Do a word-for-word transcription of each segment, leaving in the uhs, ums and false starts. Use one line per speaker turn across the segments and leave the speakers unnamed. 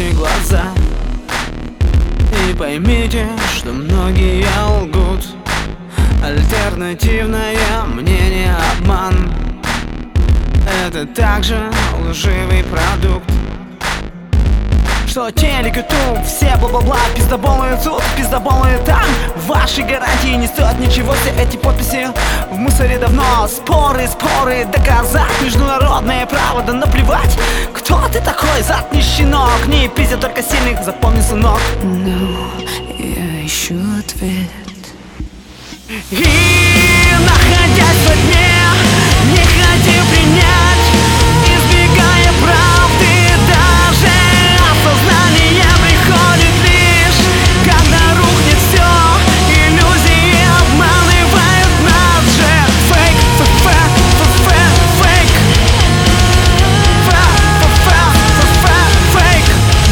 закройте глаза и поймите, что многие лгут. Альтернативное мнение — обман. Это также лживый продукт. Что телек, ютуб, все бла-бла-бла, пиздоболы тут, пиздоболы там. Ваши гарантии не стоят ничего, все эти подписи в мусоре давно. Споры, споры, доказать международное право, да наплевать. Кто ты такой, задний щенок? Не пиздят только сильных, запомни, сынок.
Но я ищу ответ.
И находясь во тьме, не хоти принять, избегая правды, даже осознание приходит лишь, когда рухнет все. Иллюзии обманывают нас же. Фейк, фейк, фейк, фейк, фейк, фейк,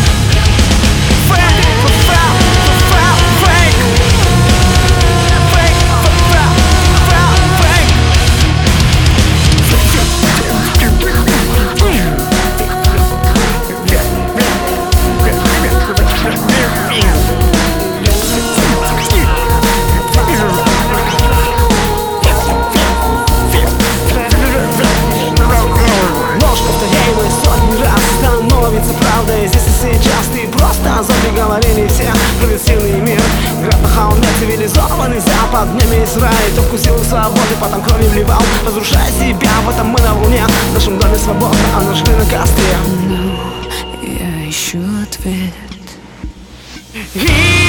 правда, и здесь и сейчас ты просто зомби, говорили все. Прогрессивный мир, град на холме, цивилизованный запад. Днями Израиль то вкусил свободы, потом крови вливал, разрушая себя. В этом мы на луне, в нашем доме свободно, а наш на костре.
Но я ищу ответ.
И